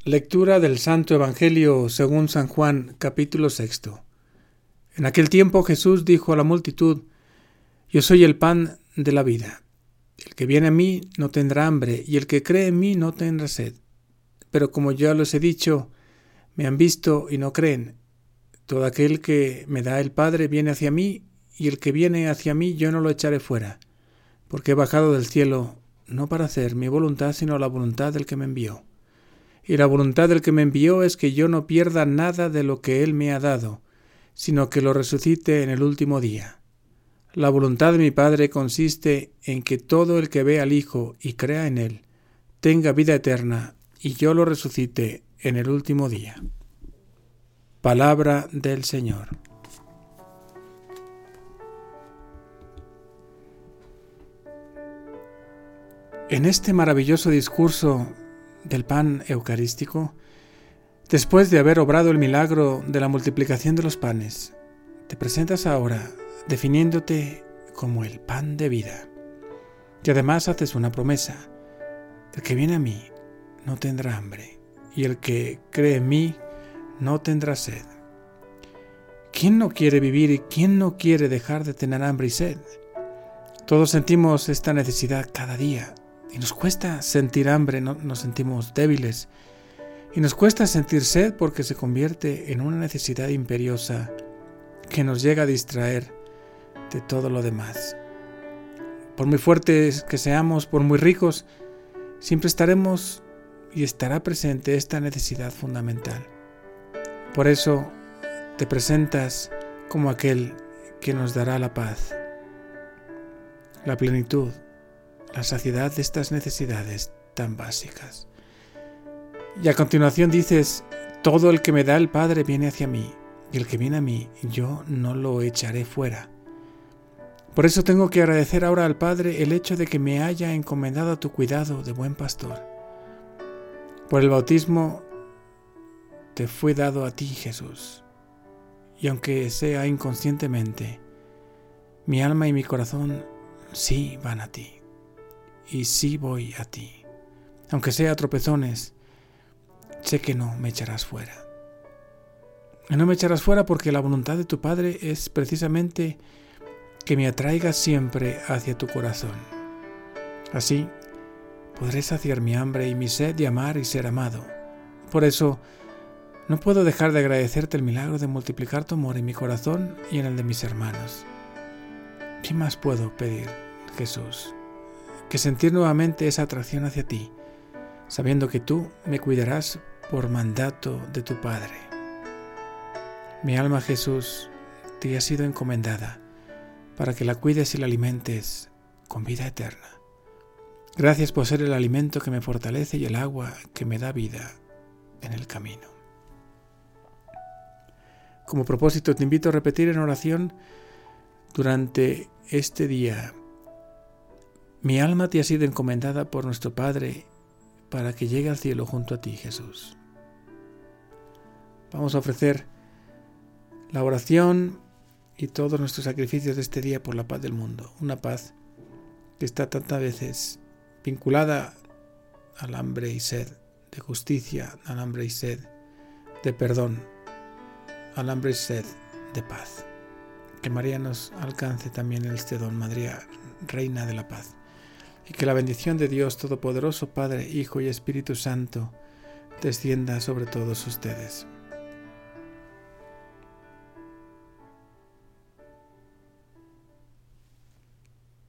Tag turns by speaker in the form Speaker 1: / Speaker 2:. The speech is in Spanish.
Speaker 1: Lectura del Santo Evangelio según San Juan, capítulo 6. En aquel tiempo Jesús dijo a la multitud: Yo soy el pan de la vida. El que viene a mí no tendrá hambre, y el que cree en mí no tendrá sed. Pero como ya les he dicho, me han visto y no creen. Todo aquel que me da el Padre viene hacia mí, y el que viene hacia mí yo no lo echaré fuera, porque he bajado del cielo no para hacer mi voluntad, sino la voluntad del que me envió. Y la voluntad del que me envió es que yo no pierda nada de lo que Él me ha dado, sino que lo resucite en el último día. La voluntad de mi Padre consiste en que todo el que ve al Hijo y crea en Él tenga vida eterna, y yo lo resucite en el último día. Palabra del Señor. En este maravilloso discurso del pan eucarístico, después de haber obrado el milagro de la multiplicación de los panes, te presentas ahora definiéndote como el pan de vida. Y además haces una promesa: el que viene a mí no tendrá hambre, y el que cree en mí no tendrá sed. ¿Quién no quiere vivir y quién no quiere dejar de tener hambre y sed? Todos sentimos esta necesidad cada día. Y nos cuesta sentir hambre, nos sentimos débiles. Y nos cuesta sentir sed porque se convierte en una necesidad imperiosa que nos llega a distraer de todo lo demás. Por muy fuertes que seamos, por muy ricos, siempre estaremos y estará presente esta necesidad fundamental. Por eso te presentas como aquel que nos dará la paz, la plenitud, la saciedad de estas necesidades tan básicas. Y a continuación dices: todo el que me da el Padre viene hacia mí, y el que viene a mí yo no lo echaré fuera. Por eso tengo que agradecer ahora al Padre el hecho de que me haya encomendado a tu cuidado de buen pastor. Por el bautismo te fue dado a ti, Jesús, y aunque sea inconscientemente, mi alma y mi corazón sí van a ti. Y sí voy a ti. Aunque sea a tropezones, sé que no me echarás fuera. Y no me echarás fuera porque la voluntad de tu Padre es precisamente que me atraigas siempre hacia tu corazón. Así podré saciar mi hambre y mi sed de amar y ser amado. Por eso no puedo dejar de agradecerte el milagro de multiplicar tu amor en mi corazón y en el de mis hermanos. ¿Qué más puedo pedir, Jesús? Que sentir nuevamente esa atracción hacia ti, sabiendo que tú me cuidarás por mandato de tu Padre. Mi alma, Jesús, te ha sido encomendada para que la cuides y la alimentes con vida eterna. Gracias por ser el alimento que me fortalece y el agua que me da vida en el camino. Como propósito, te invito a repetir en oración durante este día: mi alma te ha sido encomendada por nuestro Padre para que llegue al cielo junto a ti, Jesús. Vamos a ofrecer la oración y todos nuestros sacrificios de este día por la paz del mundo. Una paz que está tantas veces vinculada al hambre y sed de justicia, al hambre y sed de perdón, al hambre y sed de paz. Que María nos alcance también este don, María, Reina de la Paz. Y que la bendición de Dios Todopoderoso, Padre, Hijo y Espíritu Santo, descienda sobre todos ustedes.